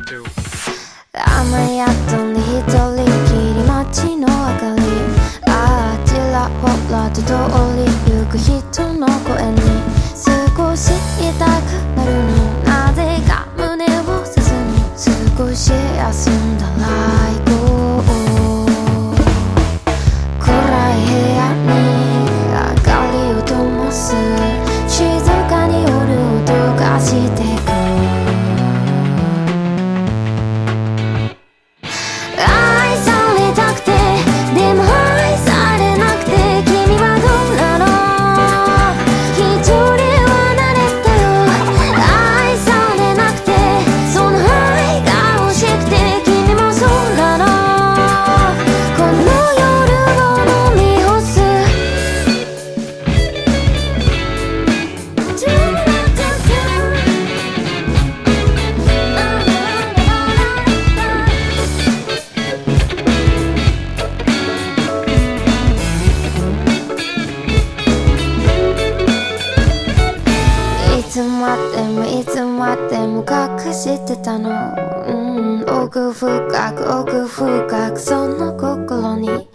雨宿んで一人きり街の明かり、あちらほらと通りゆく人の声に少し痛くなるの、なぜか胸を刺すの、少し休んだら行こう。暗い部屋に明かりを灯す、静かに夜を溶かしてく。愛されたくてでも愛されなくて、君はどうなの、一人は慣れたよ。愛されなくてその愛が欲しくて、君もそうなの、この夜を飲み干す。いつまでも隠してたの、奥深く奥深くその心に